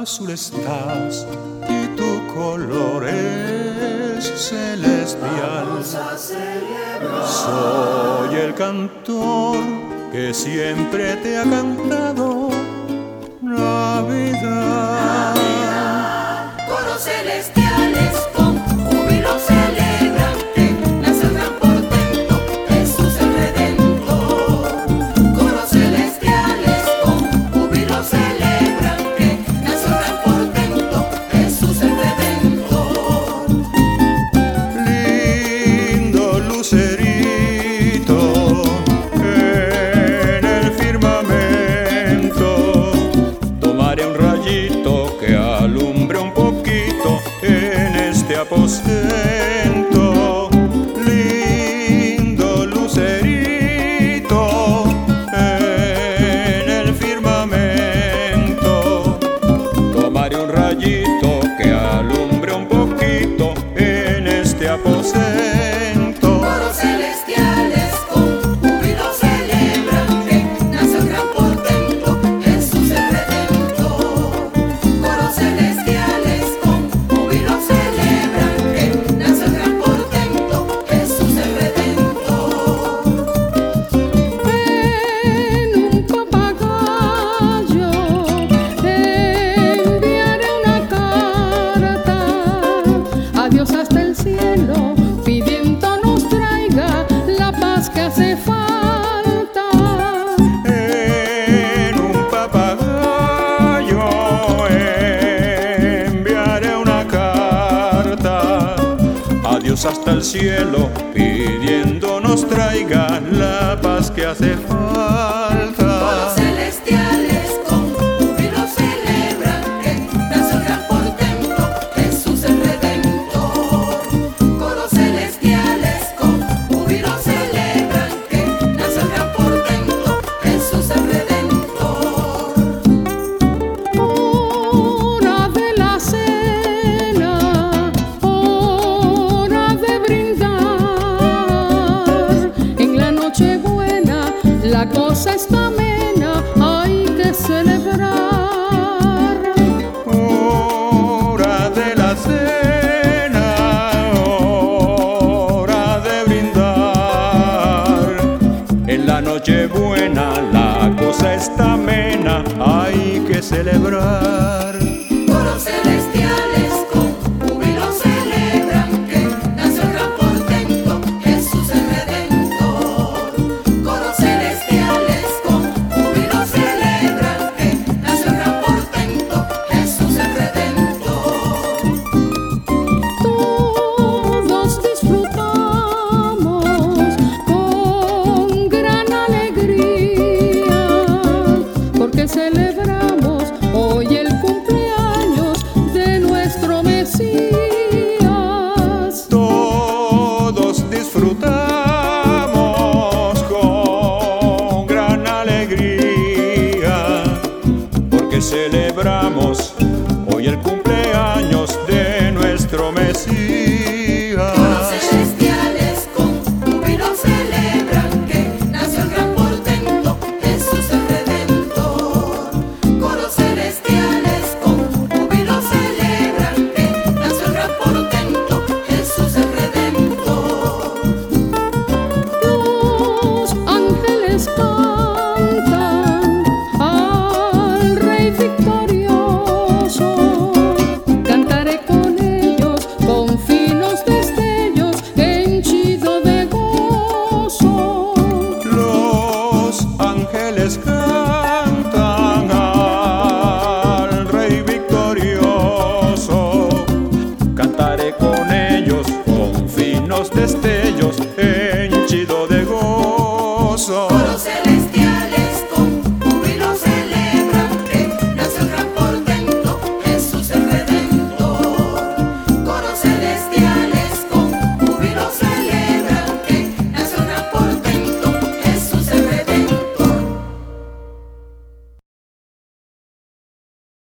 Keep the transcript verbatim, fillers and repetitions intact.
azul estás y tu color es celestial. Soy el cantor que siempre te ha cantado Navidad. Coros celestiales con júbilo celebran que nace el gran portento, Jesús el Redentor. Coros celestiales con júbilo celebran que nace el gran portento, Jesús el Redentor. Lindo lucerito en el firmamento, tomaré un rayito que alumbre un poquito en este aposento. Lindo lucerito en el firmamento, tomaré un rayito que alumbre un poquito en este aposento. Coros celestiales con júbilo celebran que nace el gran portento, Jesús el Redentor. Coros celestiales con júbilo celebran que nace el gran portento, Jesús el Redentor. En un papagayo enviaré una carta a Dios hasta el cielo, pidiendo nos traiga la paz que hace falta. En un papagayo enviaré una carta a Dios hasta el cielo, pidiendo nos traiga la paz que hace falta. Coros celestiales con júbilo celebran que nace el gran portento, Jesús el Redentor. Coros celestiales con júbilo celebran que nace el gran portento, Jesús el Redentor. Hora de la cena, hora de brindar. En la noche buena la cosa está amena, hay que celebrar. Hora de la cena, hora de brindar. En la noche buena la cosa está amena, hay que celebrar.